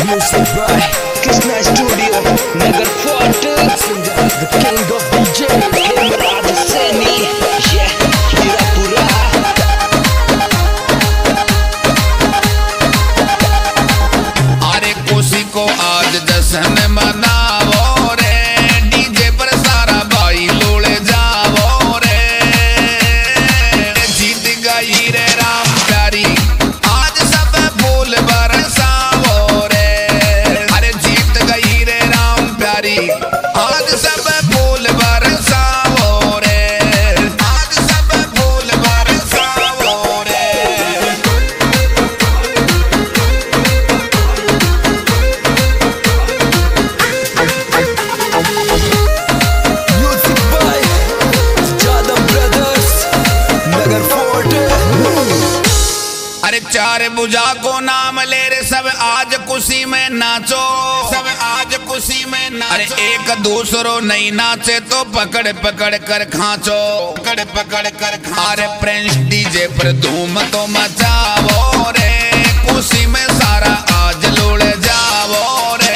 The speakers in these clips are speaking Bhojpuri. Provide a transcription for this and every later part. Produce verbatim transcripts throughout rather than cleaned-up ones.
Music by Krishna Studio, Nagar Fort. The king of D J, Hemaraj Saini. Yeah, Hirapura. अरे खुशी को आज जश्न मनावो रे, डीजे पर सारा भाई लोड़ जावो रे। जीत गई रे राम प्यारी, आज सब फूल बरसावो रे। अरे जीत गई रे राम प्यारी, आज सब फूल बरसावो रे। आज सब फूल बरसावो रे। Music by Jadam Brothers, Nagar Fort. अरे चार बुझा को नाम ले रे सब आज खुशी में नाचो, सब आज खुशी में नाचो। अरे एक दूसरो नहीं नाचे तो पकड़ पकड़ कर खांचो, पकड़ पकड़ कर खांचो। अरे प्रिंस डीजे पर धूम तो मचावो रे, खुशी में सारा आज लोड़ जावो रे।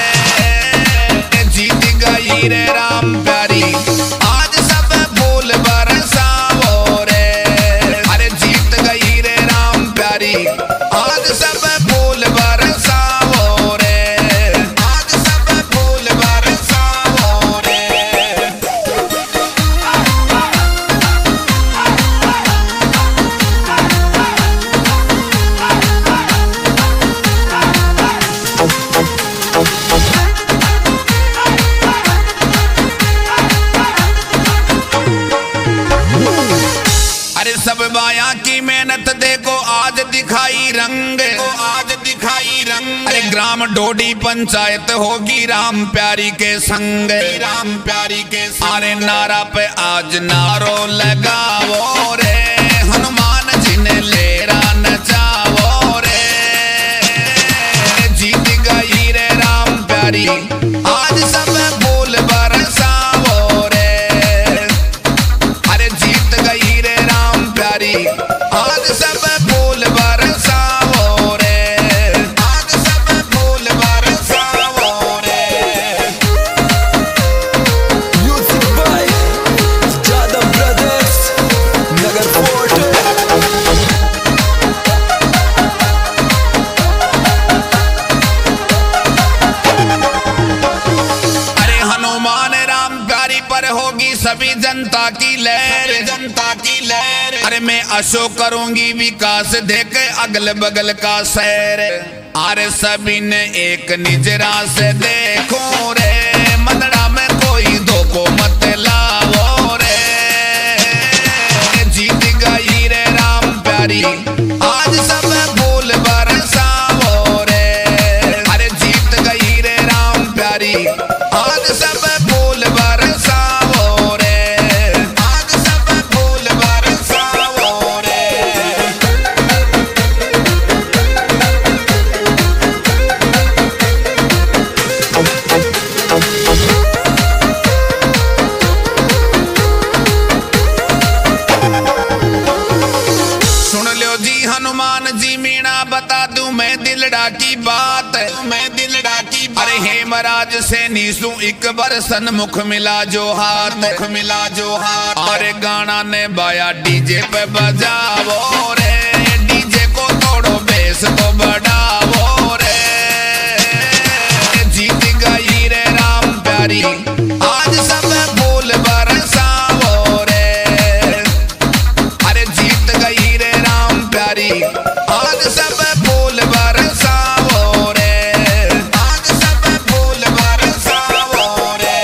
जीत गई रे राम प्यारी, आज सब फूल बरसावो रे। अरे जीत गई रे राम प्यारी, आज सब फूल बरसावो रे। आज सब फूल बरसावो रे। अरे सब बाया की मेहनत देखो आज दिखाई रंग, आज दिखाई रंग। अरे ग्राम डोडी पंचायत होगी राम प्यारी के संग, राम प्यारी के संग। अरे नारा पे आज नारो लगावो रे, हनुमान जी ने लेरा नचावो रे। जीत गई रे राम प्यारी, आज सब फूल बरसावो रे। अरे जीत गई रे राम प्यारी, आज सब फूल बरसावो रे। आज सब फूल बरसावो रे। Music by Jadam Brothers, Nagar Fort. अरे हनुमान राम प्यारी पर होगी सभी जनता की लहर, जनता की लहर। अरे मैं अशोक करूंगी विकास देखे अगल बगल का सैर। अरे सभी ने एक निजरा से देखो रे, मनड़ा में कोई धोखो मत लावो रे। जीत गई रे राम प्यारी, आज सब फूल बरसावो रे। अरे जीत गई रे राम प्यारी, आज सब फूल बरसावो रे। आज सब फूल बरसावो रे। सुन लो जी हनुमान जी मीणा बता दूं मैं दिलड़ा की बात, मैं दिलड़ा की बात। अरे हेमराज से नीसू एक बार सन्मुख मिला जो हाथ, मुख मिला जो हाथ। अरे गाना ने बाया डीजे पे बजावो रे, डीजे को तोड़ो बेस तो बढ़ावो रे। जीत गई रे राम प्यारी, आज सब फूल बरसावो रे। अरे जीत गई रे राम प्यारी, आज सब फूल बरसावो रे। आज सब फूल बरसावो रे।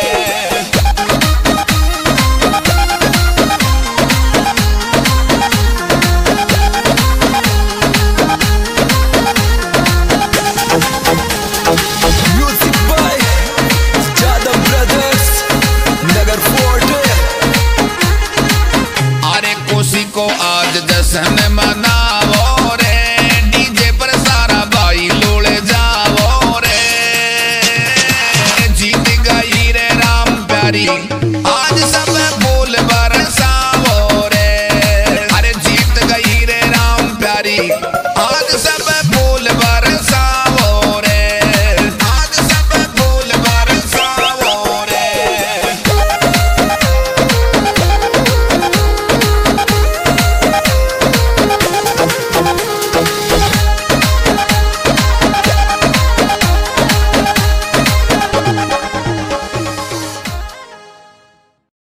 Music by Jadam Brothers, Nagar Fort. अरे खुशी को आज जश्न मनावो रे, डीजे पर सारा भाई लोड़ जावो रे। जीत गई रे राम प्यारी,